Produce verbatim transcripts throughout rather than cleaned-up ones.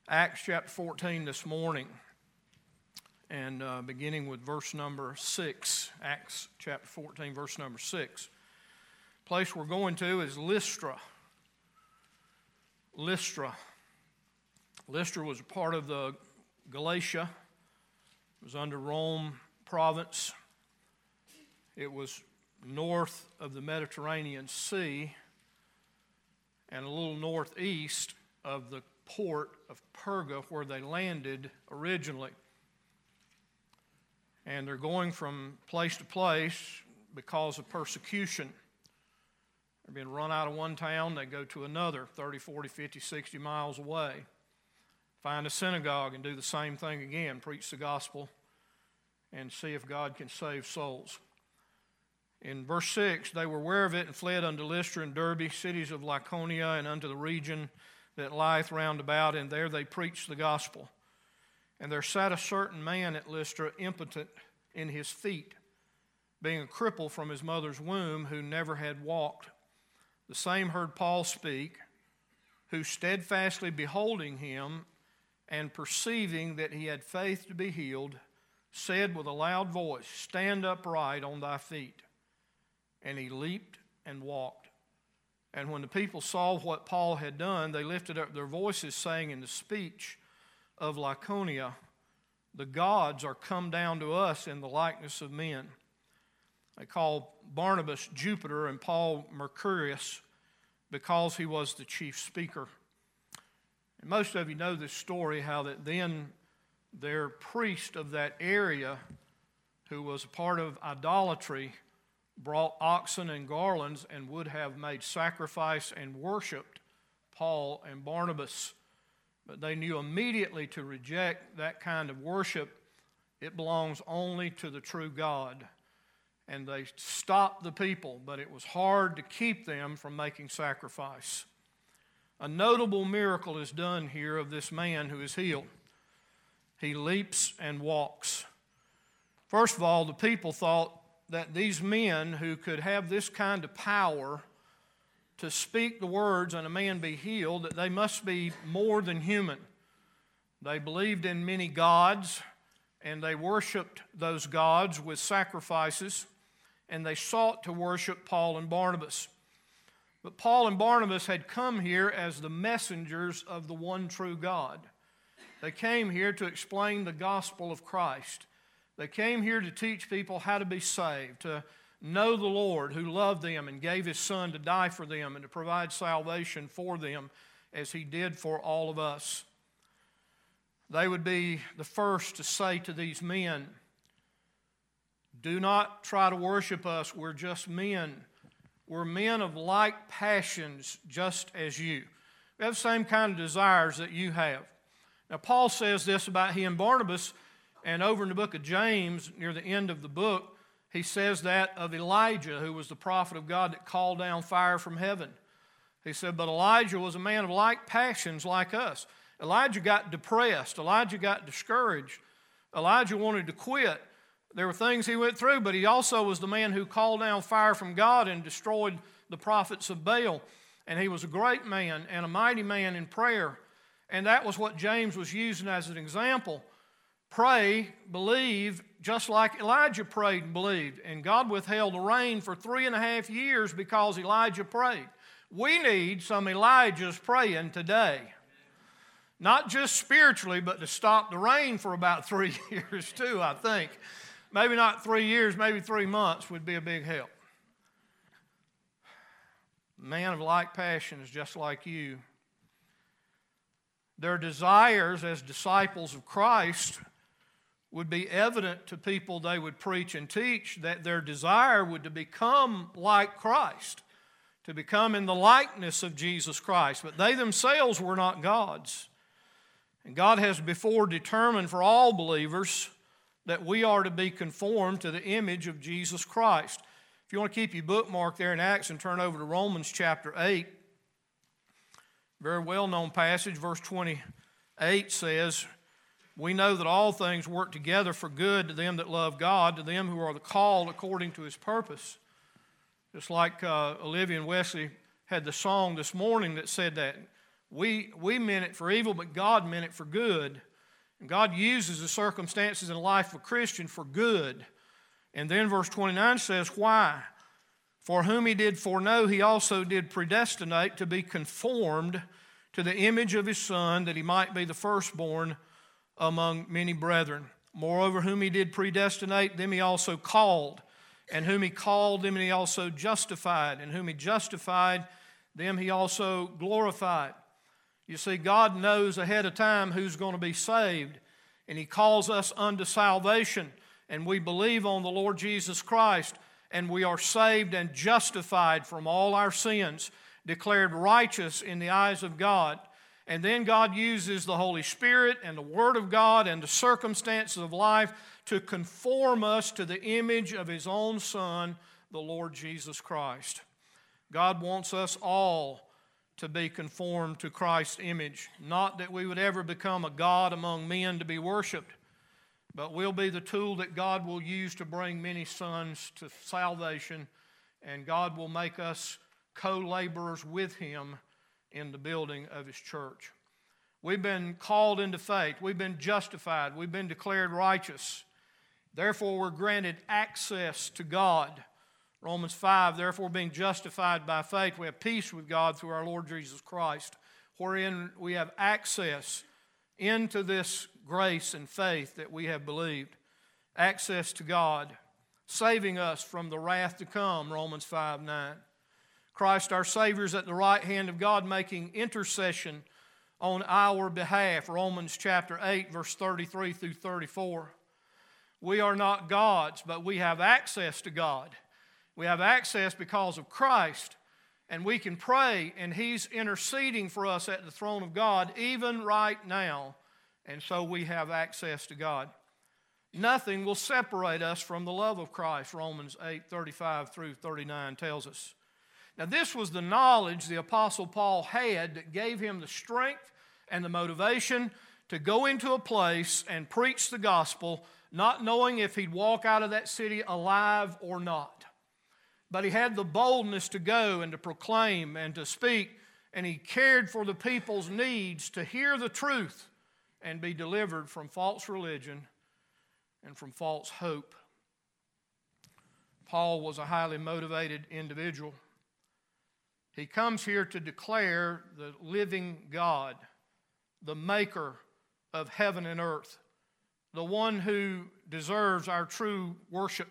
Acts chapter fourteen this morning, and uh, beginning with verse number six. Acts chapter fourteen, verse number six. The place we're going to is Lystra. Lystra. Lystra was a part of the Galatia. It was under Rome province. It was north of the Mediterranean Sea and a little northeast of the port of Perga where they landed originally. And they're going from place to place because of persecution. They're being run out of one town, they go to another, thirty, forty, fifty, sixty miles away. Find a synagogue and do the same thing again, preach the gospel and see if God can save souls. In verse six, they were aware of it and fled unto Lystra and Derbe, cities of Lycaonia, and unto the region that lieth round about, and there they preached the gospel. And there sat a certain man at Lystra, impotent in his feet, being a cripple from his mother's womb, who never had walked. The same heard Paul speak, who steadfastly beholding him, and perceiving that he had faith to be healed, said with a loud voice, Stand upright on thy feet. And he leaped and walked. And when the people saw what Paul had done, they lifted up their voices, saying in the speech of Lycaonia, The gods are come down to us in the likeness of men. They called Barnabas Jupiter and Paul Mercurius because he was the chief speaker. And most of you know this story, how that then their priest of that area, who was a part of idolatry, brought oxen and garlands and would have made sacrifice and worshiped Paul and Barnabas. But they knew immediately to reject that kind of worship. It belongs only to the true God. And they stopped the people, but it was hard to keep them from making sacrifice. A notable miracle is done here of this man who is healed. He leaps and walks. First of all, the people thought that these men who could have this kind of power to speak the words and a man be healed, that they must be more than human. They believed in many gods, and they worshiped those gods with sacrifices, and they sought to worship Paul and Barnabas. But Paul and Barnabas had come here as the messengers of the one true God. They came here to explain the gospel of Christ. They came here to teach people how to be saved, to know the Lord who loved them and gave His Son to die for them and to provide salvation for them as He did for all of us. They would be the first to say to these men, Do not try to worship us, we're just men. We're men of like passions just as you. We have the same kind of desires that you have. Now Paul says this about he and Barnabas, and over in the book of James, near the end of the book, he says that of Elijah, who was the prophet of God that called down fire from heaven. He said, but Elijah was a man of like passions like us. Elijah got depressed. Elijah got discouraged. Elijah wanted to quit. There were things he went through, but he also was the man who called down fire from God and destroyed the prophets of Baal. And he was a great man and a mighty man in prayer. And that was what James was using as an example. Pray, believe, just like Elijah prayed and believed. And God withheld the rain for three and a half years because Elijah prayed. We need some Elijahs praying today. Not just spiritually, but to stop the rain for about three years too, I think. Maybe not three years, maybe three months would be a big help. Man of like passions, just like you. Their desires as disciples of Christ would be evident to people they would preach and teach, that their desire would to become like Christ, to become in the likeness of Jesus Christ. But they themselves were not gods. And God has before determined for all believers that we are to be conformed to the image of Jesus Christ. If you want to keep your bookmark there in Acts and turn over to Romans chapter eight, very well-known passage, verse twenty-eight says, we know that all things work together for good to them that love God, to them who are the called according to His purpose. Just like uh, Olivia and Wesley had the song this morning that said that. We, we meant it for evil, but God meant it for good. And God uses the circumstances in the life of a Christian for good. And then verse twenty-nine says, why? For whom he did foreknow, he also did predestinate to be conformed to the image of his Son, that he might be the firstborn among many brethren. Moreover, whom he did predestinate, them he also called. And whom he called, them he also justified. And whom he justified, them he also glorified. You see, God knows ahead of time who's going to be saved, and he calls us unto salvation, and we believe on the Lord Jesus Christ, and we are saved and justified from all our sins, declared righteous in the eyes of God. And then God uses the Holy Spirit and the Word of God and the circumstances of life to conform us to the image of his own Son, the Lord Jesus Christ. God wants us all to be conformed to Christ's image. Not that we would ever become a God among men to be worshiped, but we'll be the tool that God will use to bring many sons to salvation, and God will make us co-laborers with him in the building of his church. We've been called into faith. We've been justified. We've been declared righteous. Therefore, we're granted access to God. Romans five, therefore being justified by faith, we have peace with God through our Lord Jesus Christ, wherein we have access into this grace and faith that we have believed. Access to God, saving us from the wrath to come, Romans five nine. Christ our Savior is at the right hand of God, making intercession on our behalf, Romans chapter eight, verse thirty-three through thirty-four. We are not gods, but we have access to God. We have access because of Christ, and we can pray, and he's interceding for us at the throne of God even right now, and so we have access to God. Nothing will separate us from the love of Christ, Romans eight thirty-five through thirty-nine tells us. Now, this was the knowledge the Apostle Paul had that gave him the strength and the motivation to go into a place and preach the gospel, not knowing if he'd walk out of that city alive or not. But he had the boldness to go and to proclaim and to speak, and he cared for the people's needs to hear the truth and be delivered from false religion and from false hope. Paul was a highly motivated individual. He comes here to declare the living God, the maker of heaven and earth, the one who deserves our true worship.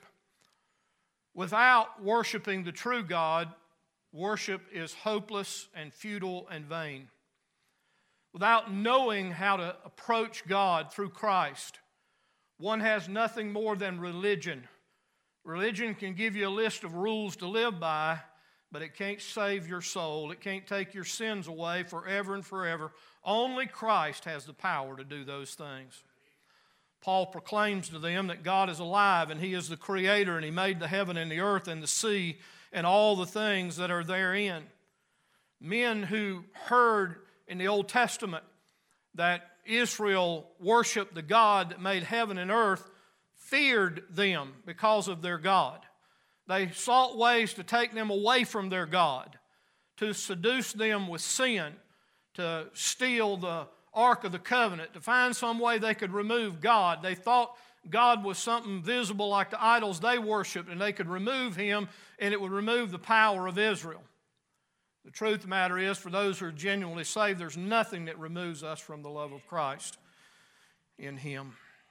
Without worshiping the true God, worship is hopeless and futile and vain. Without knowing how to approach God through Christ, one has nothing more than religion. Religion can give you a list of rules to live by, but it can't save your soul. It can't take your sins away forever and forever. Only Christ has the power to do those things. Paul proclaims to them that God is alive and he is the creator, and he made the heaven and the earth and the sea and all the things that are therein. Men who heard in the Old Testament that Israel worshiped the God that made heaven and earth feared them because of their God. They sought ways to take them away from their God, to seduce them with sin, to steal the Ark of the Covenant, to find some way they could remove God. They thought God was something visible like the idols they worshiped, and they could remove him, and it would remove the power of Israel. The truth of the matter is, for those who are genuinely saved, there's nothing that removes us from the love of Christ in him.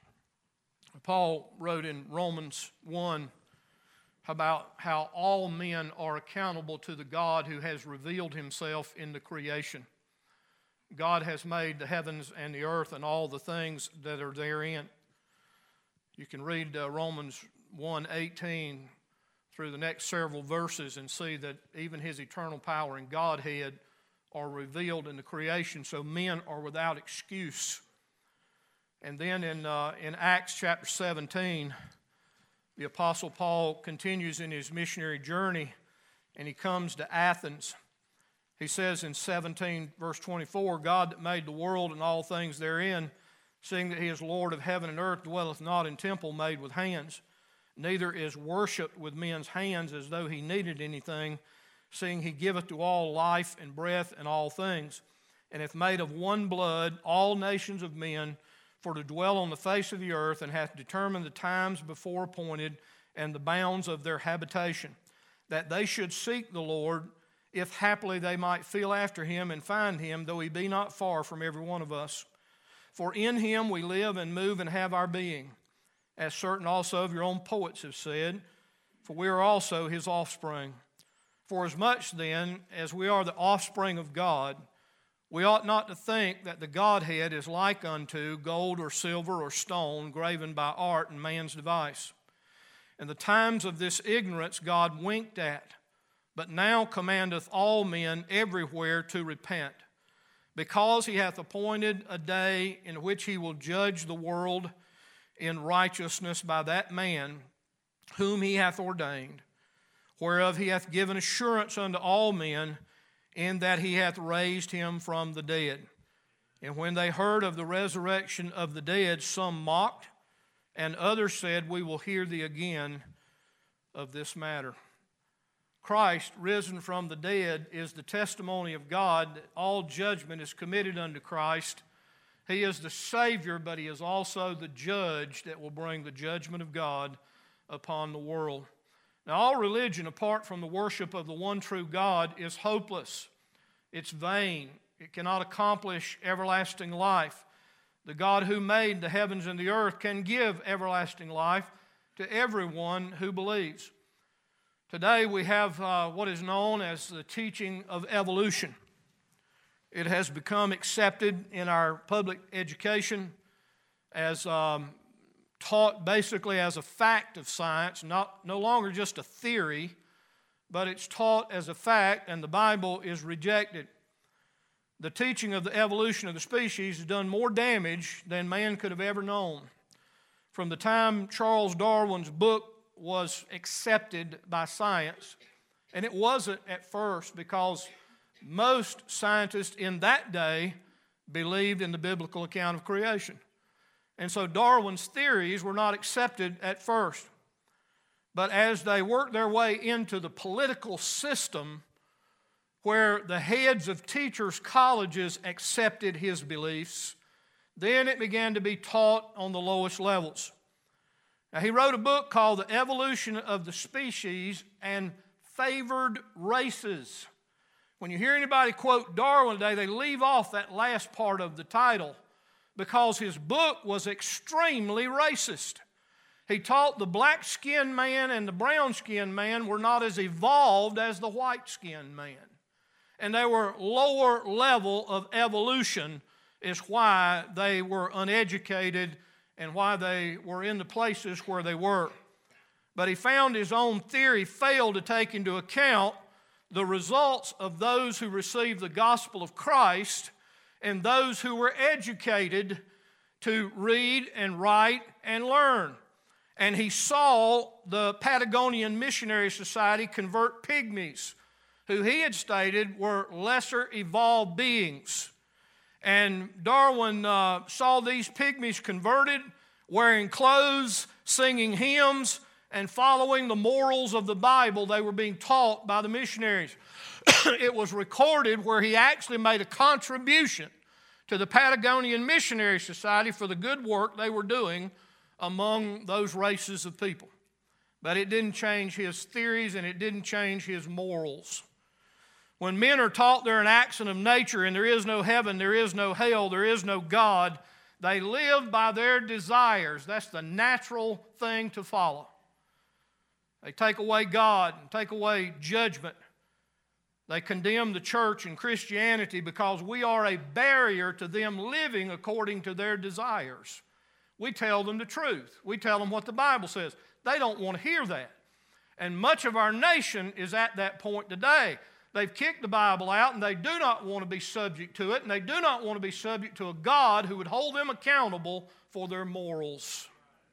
Paul wrote in Romans one about how all men are accountable to the God who has revealed himself in the creation. God has made the heavens and the earth and all the things that are therein. You can read uh, Romans one eighteen through the next several verses and see that even his eternal power and Godhead are revealed in the creation, so men are without excuse. And then in, uh, in Acts chapter seventeen, the Apostle Paul continues in his missionary journey, and he comes to Athens. He says in seventeen, verse twenty-four, God that made the world and all things therein, seeing that he is Lord of heaven and earth, dwelleth not in temple made with hands, neither is worshipped with men's hands as though he needed anything, seeing he giveth to all life and breath and all things. and hath made of one blood all nations of men for to dwell on the face of the earth, and hath determined the times before appointed and the bounds of their habitation, that they should seek the Lord, if haply they might feel after him and find him, though he be not far from every one of us. For in him we live and move and have our being, as certain also of your own poets have said, for we are also his offspring. For as much then as we are the offspring of God, we ought not to think that the Godhead is like unto gold or silver or stone graven by art and man's device. In the times of this ignorance God winked at, but now commandeth all men everywhere to repent, because he hath appointed a day in which he will judge the world in righteousness by that man whom he hath ordained, whereof he hath given assurance unto all men, in that he hath raised him from the dead. And when they heard of the resurrection of the dead, some mocked, and others said, we will hear thee again of this matter. Christ, risen from the dead, is the testimony of God that all judgment is committed unto Christ. He is the Savior, but he is also the judge that will bring the judgment of God upon the world. Now, all religion, apart from the worship of the one true God, is hopeless. It's vain. It cannot accomplish everlasting life. The God who made the heavens and the earth can give everlasting life to everyone who believes. Today we have uh, what is known as the teaching of evolution. It has become accepted in our public education as um, taught basically as a fact of science, not no longer just a theory, but it's taught as a fact, and the Bible is rejected. The teaching of the evolution of the species has done more damage than man could have ever known. From the time Charles Darwin's book was accepted by science, and it wasn't at first, because most scientists in that day believed in the biblical account of creation. And so Darwin's theories were not accepted at first. But as they worked their way into the political system, where the heads of teachers' colleges accepted his beliefs, then it began to be taught on the lowest levels. Now, he wrote a book called The Evolution of the Species and Favored Races. When you hear anybody quote Darwin today, they leave off that last part of the title, because his book was extremely racist. He taught the black-skinned man and the brown-skinned man were not as evolved as the white-skinned man. And they were lower level of evolution, is why they were uneducated and why they were in the places where they were. But he found his own theory failed to take into account the results of those who received the gospel of Christ and those who were educated to read and write and learn. And he saw the Patagonian Missionary Society convert pygmies, who he had stated were lesser evolved beings. And Darwin uh, saw these pygmies converted, wearing clothes, singing hymns, and following the morals of the Bible they were being taught by the missionaries. It was recorded where he actually made a contribution to the Patagonian Missionary Society for the good work they were doing among those races of people. But it didn't change his theories, and it didn't change his morals. When men are taught they're an accident of nature and there is no heaven, there is no hell, there is no God, they live by their desires. That's the natural thing to follow. They take away God and take away judgment. They condemn the church and Christianity because we are a barrier to them living according to their desires. We tell them the truth. We tell them what the Bible says. They don't want to hear that. And much of our nation is at that point today. They've kicked the Bible out, and they do not want to be subject to it, and they do not want to be subject to a God who would hold them accountable for their morals.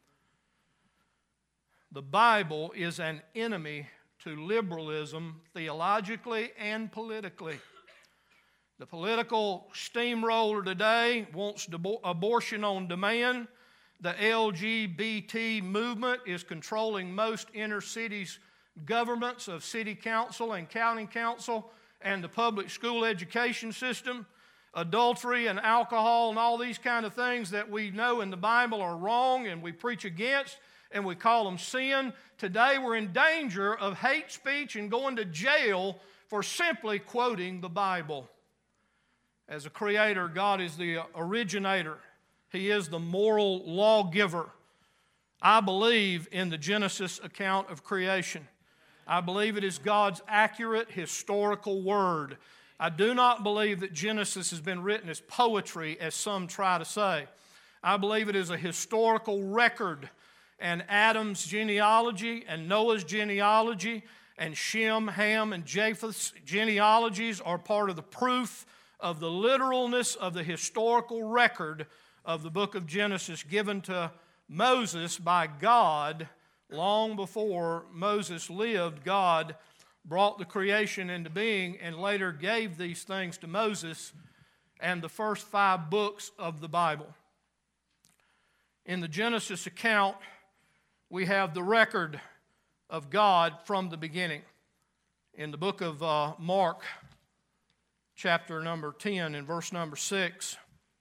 The Bible is an enemy to liberalism theologically and politically. The political steamroller today wants abortion on demand. The L G B T movement is controlling most inner cities' governments of city council and county council and the public school education system. adultery and alcohol and all these kind of things that we know in the Bible are wrong and we preach against and we call them sin. Today we're in danger of hate speech and going to jail for simply quoting the Bible. As a creator, God is the originator. He is the moral lawgiver. I believe in the Genesis account of creation. I believe it is God's accurate historical word. I do not believe that Genesis has been written as poetry, as some try to say. I believe it is a historical record, and Adam's genealogy and Noah's genealogy and Shem, Ham, and Japheth's genealogies are part of the proof of the literalness of the historical record of the book of Genesis given to Moses by God long before Moses lived. God brought the creation into being and later gave these things to Moses and the first five books of the Bible. In the Genesis account, we have the record of God from the beginning. In the book of uh, Mark, chapter number ten and verse number six,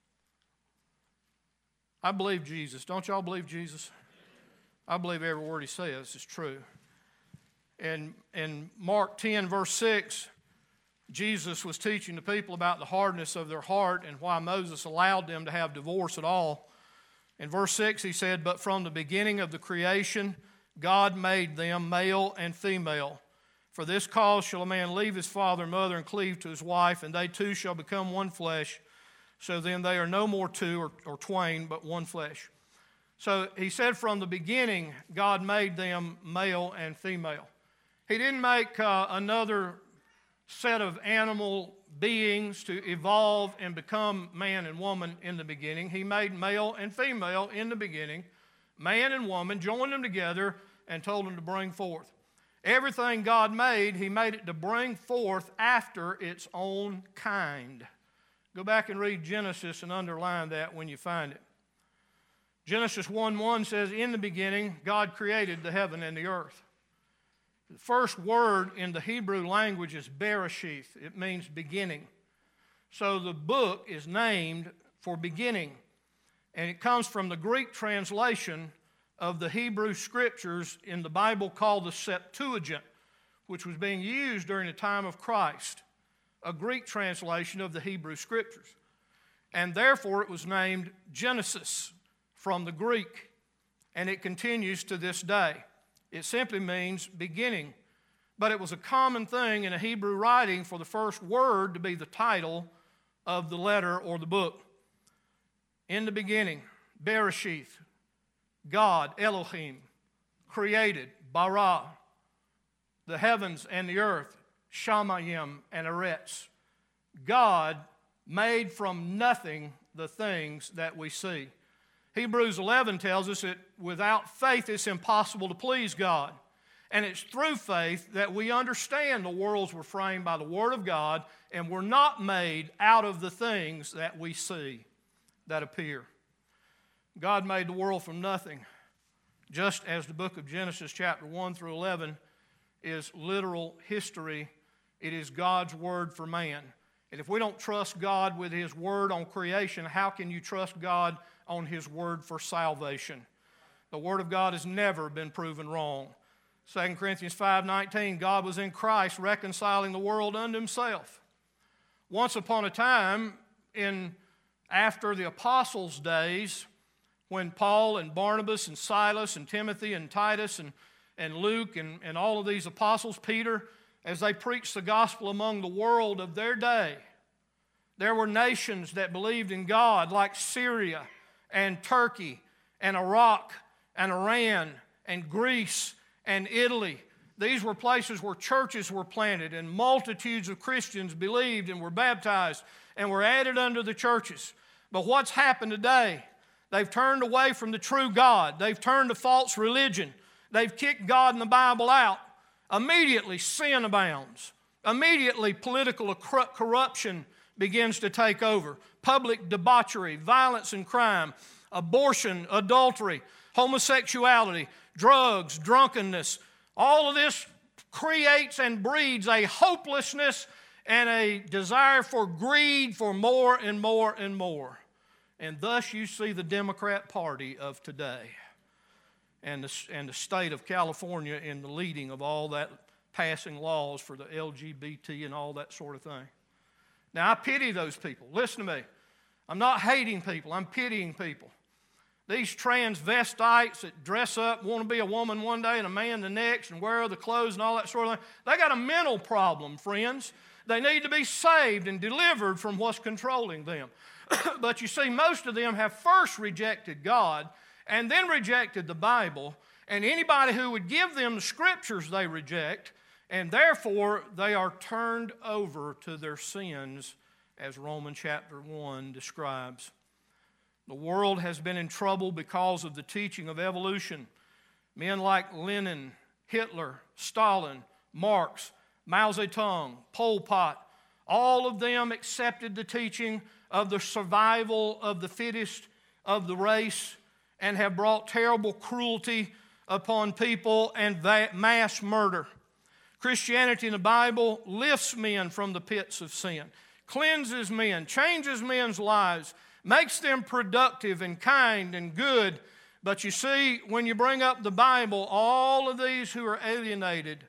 I believe Jesus. Don't y'all believe Jesus? I believe every word he says is true. And in Mark ten, verse six, Jesus was teaching the people about the hardness of their heart and why Moses allowed them to have divorce at all. In verse six, he said, "But from the beginning of the creation, God made them male and female. For this cause shall a man leave his father and mother and cleave to his wife, and they two shall become one flesh. So then they are no more two or, or twain, but one flesh." So he said from the beginning, God made them male and female. He didn't make uh, another set of animal beings to evolve and become man and woman in the beginning. He made male and female in the beginning, man and woman, joined them together and told them to bring forth. Everything God made, he made it to bring forth after its own kind. Go back and read Genesis and underline that when you find it. Genesis one one says, "In the beginning, God created the heaven and the earth." The first word in the Hebrew language is Bereshith. It means beginning. So the book is named for beginning. And it comes from the Greek translation of the Hebrew scriptures in the Bible called the Septuagint, which was being used during the time of Christ, a Greek translation of the Hebrew scriptures. And therefore it was named Genesis from the Greek, and it continues to this day. It simply means beginning. But it was a common thing in a Hebrew writing for the first word to be the title of the letter or the book. In the beginning, Bereshith, God, Elohim, created, bara, the heavens and the earth, shamayim and eretz. God made from nothing the things that we see. Hebrews eleven tells us that without faith it's impossible to please God. And it's through faith that we understand the worlds were framed by the Word of God and were not made out of the things that we see, that appear. God made the world from nothing, just as the book of Genesis chapter one through eleven is literal history. It is God's word for man. And if we don't trust God with His word on creation, how can you trust God on His word for salvation? The Word of God has never been proven wrong. Second Corinthians five nineteen, God was in Christ reconciling the world unto Himself. Once upon a time, in after the apostles' days, when Paul and Barnabas and Silas and Timothy and Titus and, and Luke and, and all of these apostles, Peter, as they preached the gospel among the world of their day, there were nations that believed in God like Syria and Turkey and Iraq and Iran and Greece and Italy. These were places where churches were planted and multitudes of Christians believed and were baptized and were added unto the churches. But what's happened today? They've turned away from the true God. They've turned to false religion. They've kicked God and the Bible out. Immediately sin abounds. Immediately political corruption begins to take over. Public debauchery, violence and crime, abortion, adultery, homosexuality, drugs, drunkenness. All of this creates and breeds a hopelessness and a desire for greed for more and more and more. And thus you see the Democrat Party of today and the, and the state of California in the leading of all that, passing laws for the L G B T and all that sort of thing. Now, I pity those people. Listen to me. I'm not hating people. I'm pitying people. These transvestites that dress up, want to be a woman one day and a man the next and wear the clothes and all that sort of thing, they got a mental problem, friends. They need to be saved and delivered from what's controlling them. But you see, most of them have first rejected God and then rejected the Bible, and anybody who would give them the scriptures they reject, and therefore they are turned over to their sins, as Romans chapter one describes. The world has been in trouble because of the teaching of evolution. Men like Lenin, Hitler, Stalin, Marx, Mao Zedong, Pol Pot, all of them accepted the teaching of the survival of the fittest of the race and have brought terrible cruelty upon people and mass murder. Christianity in the Bible lifts men from the pits of sin, cleanses men, changes men's lives, makes them productive and kind and good. But you see, when you bring up the Bible, all of these who are alienated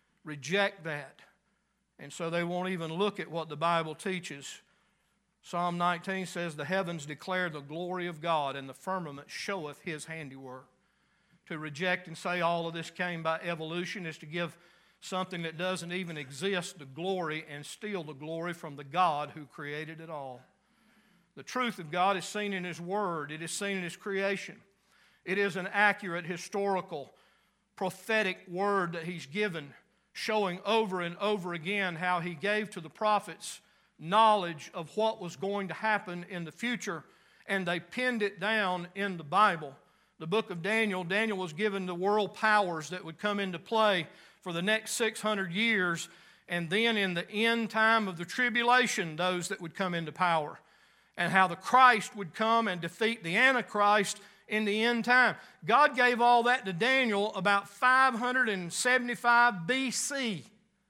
reject that. And so they won't even look at what the Bible teaches. Psalm nineteen says, the heavens declare the glory of God, and the firmament showeth his handiwork. To reject and say all of this came by evolution is to give something that doesn't even exist the glory and steal the glory from the God who created it all. The truth of God is seen in His Word. It is seen in His creation. It is an accurate, historical, prophetic word that He's given, showing over and over again how He gave to the prophets knowledge of what was going to happen in the future, and they pinned it down in the Bible. The book of Daniel, Daniel was given the world powers that would come into play for the next six hundred years, and then in the end time of the tribulation, those that would come into power, and how the Christ would come and defeat the Antichrist in the end time. God gave all that to Daniel about five hundred seventy-five B C,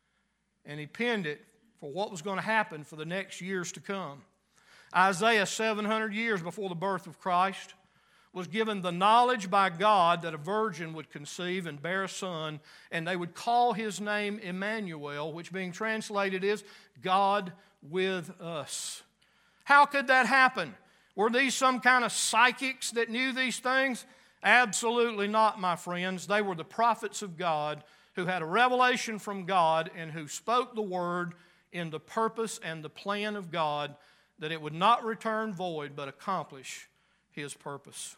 and he pinned it for what was going to happen for the next years to come. Isaiah, seven hundred years before the birth of Christ, was given the knowledge by God that a virgin would conceive and bear a son, and they would call his name Emmanuel, which being translated is God with us. How could that happen? Were these some kind of psychics that knew these things? Absolutely not, my friends. They were the prophets of God who had a revelation from God and who spoke the word in the purpose and the plan of God, that it would not return void but accomplish His purpose.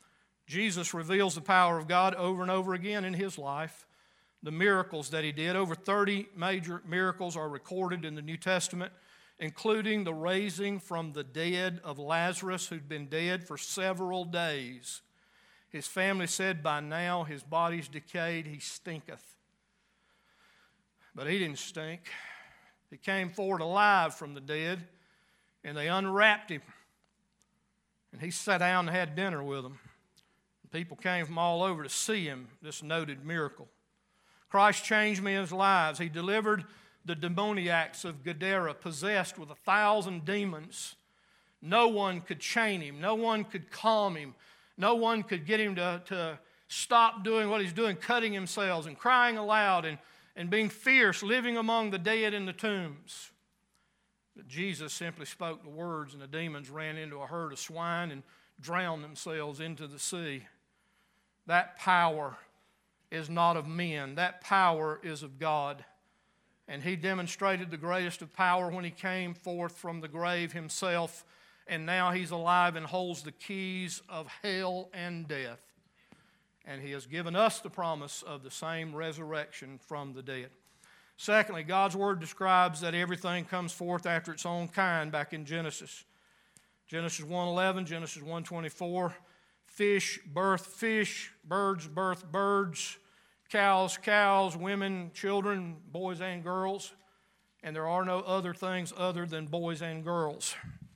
Jesus reveals the power of God over and over again in His life. The miracles that He did, over thirty major miracles are recorded in the New Testament, including the raising from the dead of Lazarus, who'd been dead for several days. His family said, by now his body's decayed, he stinketh. But he didn't stink. He came forward alive from the dead, and they unwrapped him. And he sat down and had dinner with them. People came from all over to see him, this noted miracle. Christ changed men's lives. He delivered the demoniacs of Gadara, possessed with a thousand demons. No one could chain him. No one could calm him. No one could get him to, to stop doing what he's doing, cutting himself and crying aloud and, and being fierce, living among the dead in the tombs. But Jesus simply spoke the words, and the demons ran into a herd of swine and drowned themselves into the sea. That power is not of men. That power is of God. And He demonstrated the greatest of power when He came forth from the grave Himself, and now He's alive and holds the keys of hell and death. And He has given us the promise of the same resurrection from the dead. Secondly, God's Word describes that everything comes forth after its own kind back in Genesis. Genesis one eleven, Genesis one twenty-four, fish birth fish, birds birth birds, cows cows, women, children, boys and girls, and there are no other things other than boys and girls.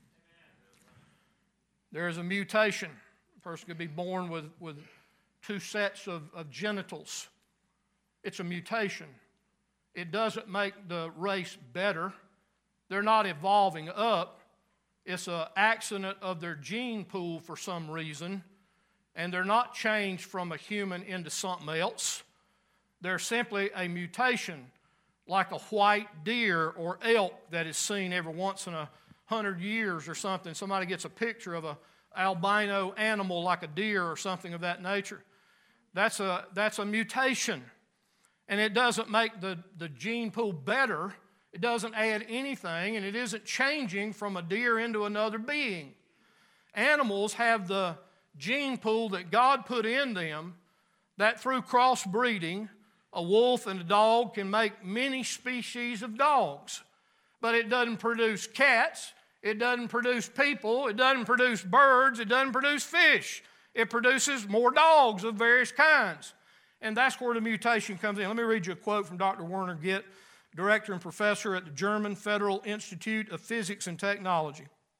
There is a mutation. A person could be born with, with two sets of, of genitals. It's a mutation. It doesn't make the race better. They're not evolving up. It's an accident of their gene pool for some reason, and they're not changed from a human into something else. They're simply a mutation, like a white deer or elk that is seen every once in a hundred years or something. Somebody gets a picture of a albino animal like a deer or something of that nature. That's a, that's a mutation. And it doesn't make the, the gene pool better. It doesn't add anything, and it isn't changing from a deer into another being. Animals have the gene pool that God put in them, that through crossbreeding, a wolf and a dog can make many species of dogs. But it doesn't produce cats, it doesn't produce people, it doesn't produce birds, it doesn't produce fish. It produces more dogs of various kinds. And that's where the mutation comes in. Let me read you a quote from Doctor Werner Gitt, director and professor at the German Federal Institute of Physics and Technology.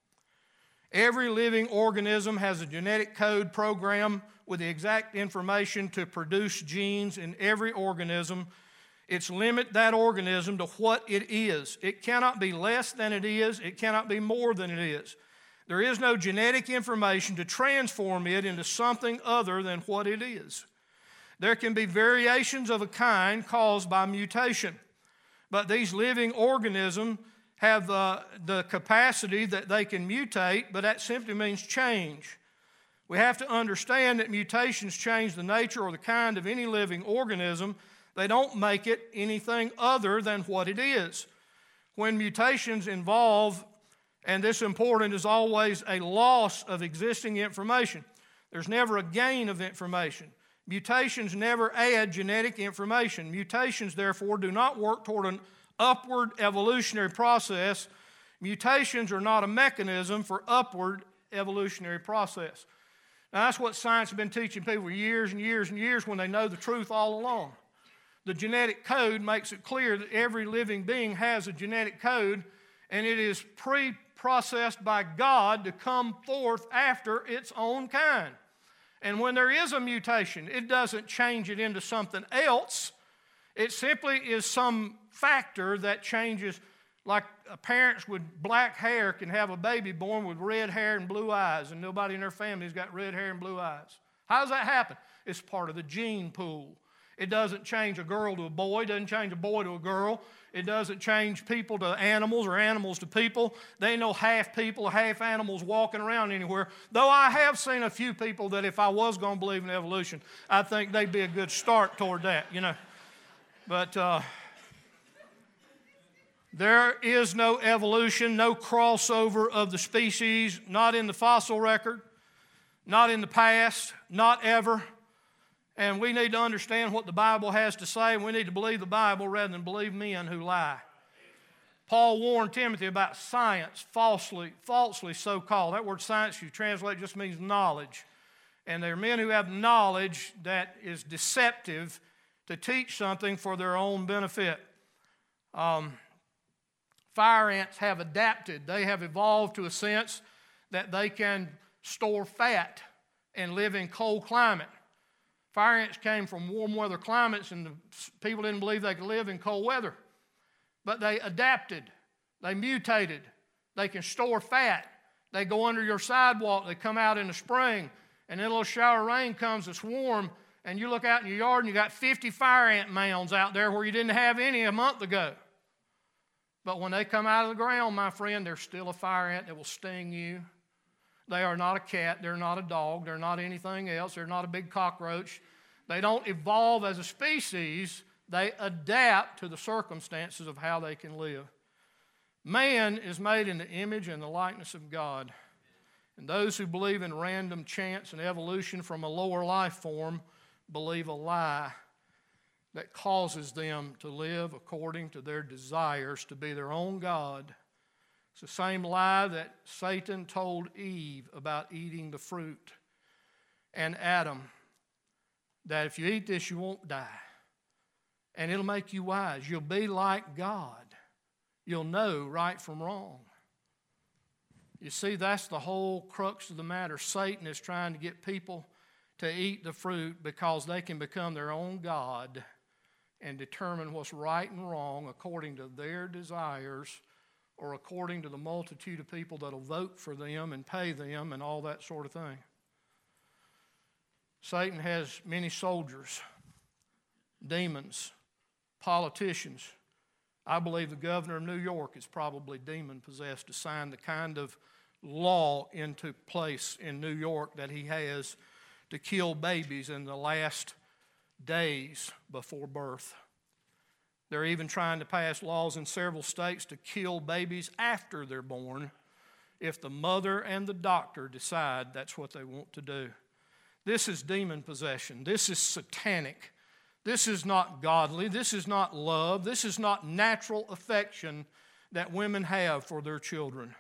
Every living organism has a genetic code program with the exact information to produce genes in every organism. It's limit that organism to what it is. It cannot be less than it is. It cannot be more than it is. There is no genetic information to transform it into something other than what it is. There can be variations of a kind caused by mutation, but these living organisms have uh, the capacity that they can mutate, but that simply means change. We have to understand that mutations change the nature or the kind of any living organism. They don't make it anything other than what it is. When mutations involve, and this important, is always a loss of existing information. There's never a gain of information. Mutations never add genetic information. Mutations, therefore, do not work toward an upward evolutionary process. Mutations are not a mechanism for upward evolutionary process. Now, that's what science has been teaching people for years and years and years when they know the truth all along. The genetic code makes it clear that every living being has a genetic code, and it is pre-processed by God to come forth after its own kind. And when there is a mutation, it doesn't change it into something else. It simply is some factor that changes, like parents with black hair can have a baby born with red hair and blue eyes, and nobody in their family's got red hair and blue eyes. How does that happen? It's part of the gene pool. It doesn't change a girl to a boy. It doesn't change a boy to a girl. It doesn't change people to animals or animals to people. They ain't no half people, half animals walking around anywhere. Though I have seen a few people that if I was going to believe in evolution, I think they'd be a good start toward that, you know. But uh, there is no evolution, no crossover of the species, not in the fossil record, not in the past, not ever. And we need to understand what the Bible has to say, and we need to believe the Bible rather than believe men who lie. Paul warned Timothy about science, falsely, falsely so-called. That word science, if you translate, just means knowledge. And there are men who have knowledge that is deceptive to teach something for their own benefit. Um, fire ants have adapted. They have evolved to a sense that they can store fat and live in cold climate. Fire ants came from warm weather climates, and the people didn't believe they could live in cold weather. But they adapted. They mutated. They can store fat. They go under your sidewalk. They come out in the spring, and then a little shower of rain comes, it's warm, and you look out in your yard, and you got fifty fire ant mounds out there where you didn't have any a month ago. But when they come out of the ground, my friend, they're still a fire ant that will sting you. They are not a cat. They're not a dog. They're not anything else. They're not a big cockroach. They don't evolve as a species. They adapt to the circumstances of how they can live. Man is made in the image and the likeness of God. And those who believe in random chance and evolution from a lower life form believe a lie that causes them to live according to their desires, to be their own God. It's the same lie that Satan told Eve about eating the fruit, and Adam, that if you eat this, you won't die. And it'll make you wise. You'll be like God. You'll know right from wrong. You see, that's the whole crux of the matter. Satan is trying to get people to eat the fruit because they can become their own God and determine what's right and wrong according to their desires or according to the multitude of people that will vote for them and pay them and all that sort of thing. Satan has many soldiers, demons, politicians. I believe the governor of New York is probably demon-possessed to sign the kind of law into place in New York that he has to kill babies in the last days before birth. They're even trying to pass laws in several states to kill babies after they're born if the mother and the doctor decide that's what they want to do. This is demon possession. This is satanic. This is not godly. This is not love. This is not natural affection that women have for their children.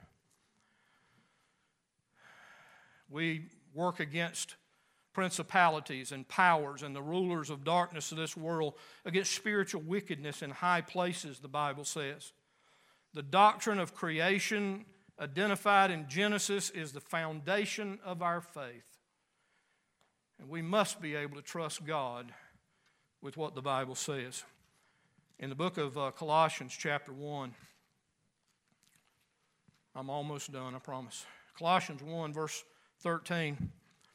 We work against principalities and powers and the rulers of darkness of this world, against spiritual wickedness in high places, the Bible says. The doctrine of creation identified in Genesis is the foundation of our faith. And we must be able to trust God with what the Bible says. In the book of uh, Colossians chapter one, I'm almost done, I promise. Colossians one, verse thirteen.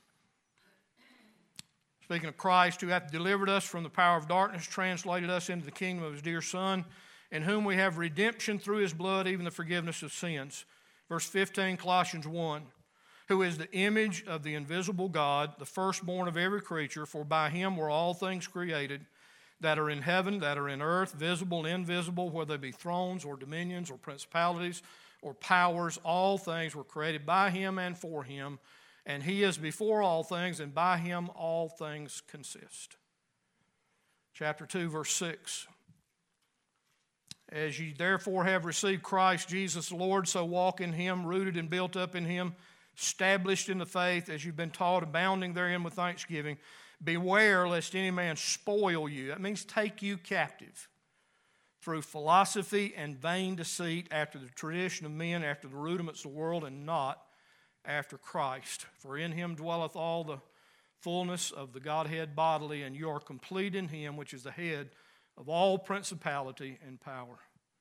Speaking of Christ, who hath delivered us from the power of darkness, translated us into the kingdom of his dear Son, in whom we have redemption through his blood, even the forgiveness of sins. Verse fifteen, Colossians one. Who is the image of the invisible God, the firstborn of every creature, for by him were all things created, that are in heaven, that are in earth, visible and invisible, whether they be thrones or dominions or principalities or powers, all things were created by him and for him, and he is before all things, and by him all things consist. Chapter two, verse six. As ye therefore have received Christ Jesus the Lord, so walk in him, rooted and built up in him, established in the faith, as you've been taught, abounding therein with thanksgiving. Beware lest any man spoil you. That means take you captive through philosophy and vain deceit, after the tradition of men, after the rudiments of the world, and not after Christ. For in him dwelleth all the fullness of the Godhead bodily, and you are complete in him, which is the head of all principality and power.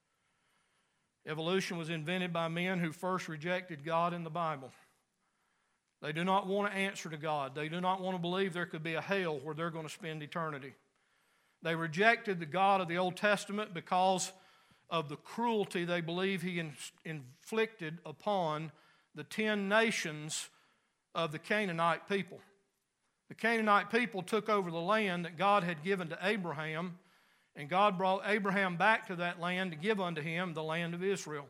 Evolution was invented by men who first rejected God in the Bible. They do not want to answer to God. They do not want to believe there could be a hell where they're going to spend eternity. They rejected the God of the Old Testament because of the cruelty they believe he inflicted upon the ten nations of the Canaanite people. The Canaanite people took over the land that God had given to Abraham, and God brought Abraham back to that land to give unto him the land of Israel.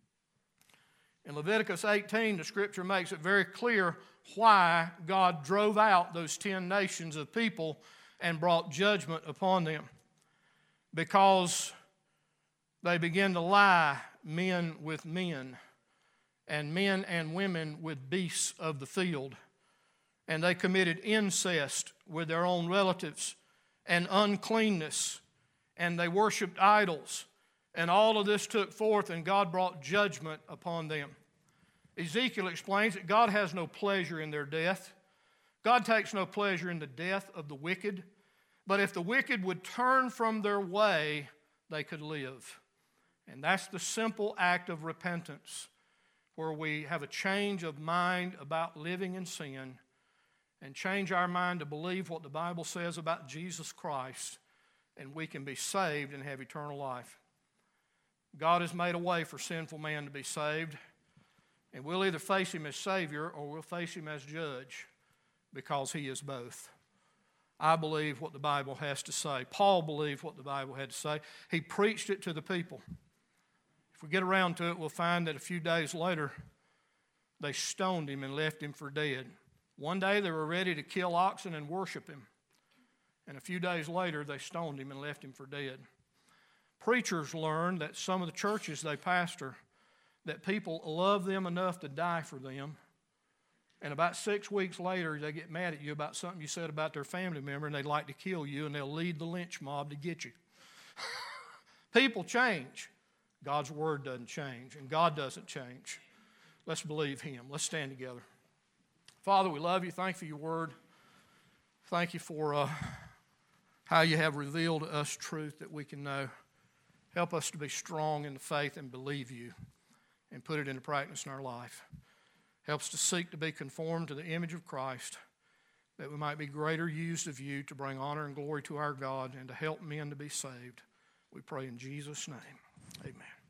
In Leviticus eighteen, the Scripture makes it very clear why God drove out those ten nations of people and brought judgment upon them. Because they began to lie, men with men, and men and women with beasts of the field. And they committed incest with their own relatives and uncleanness, and they worshiped idols. And all of this took forth, and God brought judgment upon them. Ezekiel explains that God has no pleasure in their death. God takes no pleasure in the death of the wicked. But if the wicked would turn from their way, they could live. And that's the simple act of repentance, where we have a change of mind about living in sin and change our mind to believe what the Bible says about Jesus Christ, and we can be saved and have eternal life. God has made a way for sinful man to be saved, and we'll either face him as Savior or we'll face him as judge, because he is both. I believe what the Bible has to say. Paul believed what the Bible had to say. He preached it to the people. If we get around to it, we'll find that a few days later, they stoned him and left him for dead. One day they were ready to kill oxen and worship him, and a few days later they stoned him and left him for dead. Preachers learned that some of the churches they pastor, that people love them enough to die for them, and about six weeks later they get mad at you about something you said about their family member, and they'd like to kill you, and they'll lead the lynch mob to get you. People change. God's word doesn't change, and God doesn't change. Let's believe him. Let's stand together. Father, we love you. Thank you for your word. Thank you for uh, how you have revealed to us truth that we can know. Help us to be strong in the faith and believe you. and put it into practice in our life. Help us to seek to be conformed to the image of Christ, that we might be greater used of you to bring honor and glory to our God and to help men to be saved. We pray in Jesus' name. Amen.